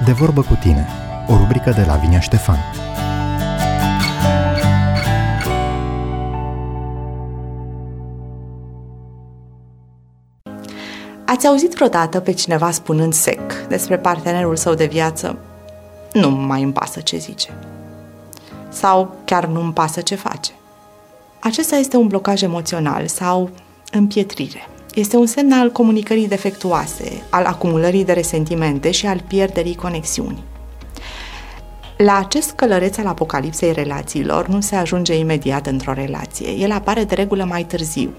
De vorbă cu tine, o rubrică de Lavinia Ștefan. Ați auzit vreodată pe cineva spunând sec despre partenerul său de viață: nu mai îmi pasă ce zice, sau chiar nu îmi pasă ce face? Acesta este un blocaj emoțional sau împietrire. Este un semn al comunicării defectuoase, al acumulării de resentimente și al pierderii conexiunii. La acest călăreț al apocalipsei relațiilor nu se ajunge imediat într-o relație, el apare de regulă mai târziu.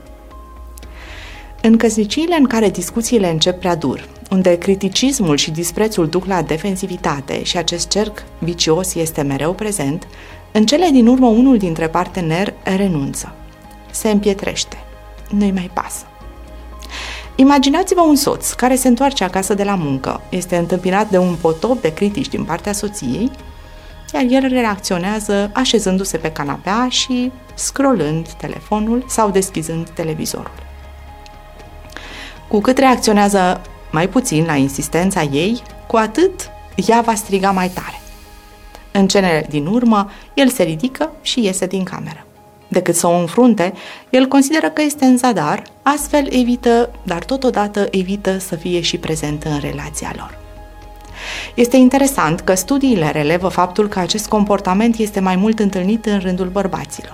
În căsniciile în care discuțiile încep prea dur, unde criticismul și disprețul duc la defensivitate și acest cerc vicios este mereu prezent, în cele din urmă unul dintre parteneri renunță, se împietrește, nu-i mai pasă. Imaginați-vă un soț care se întoarce acasă de la muncă, este întâmpinat de un potop de critici din partea soției, iar el reacționează așezându-se pe canapea și scrollând telefonul sau deschizând televizorul. Cu cât reacționează mai puțin la insistența ei, cu atât ea va striga mai tare. În cele din urmă, el se ridică și iese din cameră. Decât să o înfrunte, el consideră că este în zadar, astfel evită, dar totodată evită să fie și prezent în relația lor. Este interesant că studiile relevă faptul că acest comportament este mai mult întâlnit în rândul bărbaților.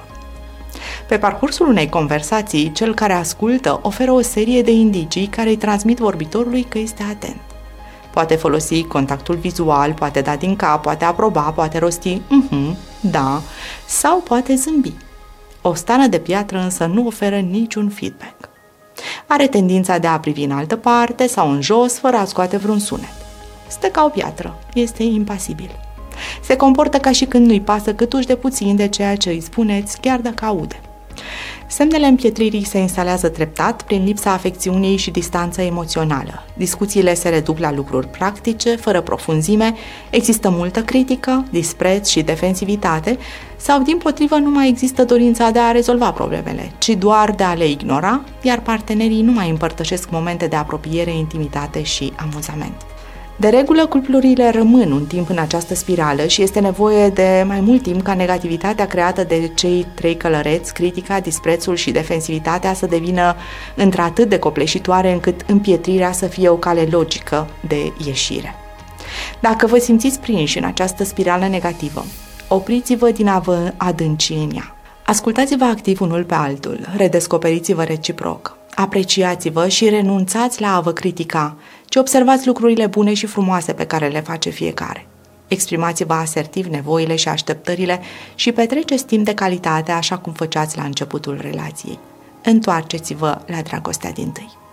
Pe parcursul unei conversații, cel care ascultă oferă o serie de indicii care îi transmit vorbitorului că este atent. Poate folosi contactul vizual, poate da din cap, poate aproba, poate rosti da, sau poate zâmbi. O stană de piatră însă nu oferă niciun feedback. Are tendința de a privi în altă parte sau în jos, fără a scoate vreun sunet. Stă ca o piatră, este impasibil. Se comportă ca și când nu-i pasă câtuși de puțin de ceea ce îi spuneți, chiar dacă aude. Semnele împietririi se instalează treptat prin lipsa afecțiunii și distanța emoțională. Discuțiile se reduc la lucruri practice, fără profunzime, există multă critică, dispreț și defensivitate sau, dimpotrivă, nu mai există dorința de a rezolva problemele, ci doar de a le ignora, iar partenerii nu mai împărtășesc momente de apropiere, intimitate și amuzament. De regulă, cuplurile rămân un timp în această spirală și este nevoie de mai mult timp ca negativitatea creată de cei trei călăreți, critica, disprețul și defensivitatea să devină într-atât de copleșitoare încât împietrirea să fie o cale logică de ieșire. Dacă vă simțiți prinși în această spirală negativă, opriți-vă din a vă adânci în ea. Ascultați-vă activ unul pe altul, redescoperiți-vă reciproc. Apreciați-vă și renunțați la a vă critica, ci observați lucrurile bune și frumoase pe care le face fiecare. Exprimați-vă asertiv nevoile și așteptările și petreceți timp de calitate așa cum făceați la începutul relației. Întoarceți-vă la dragostea dintâi.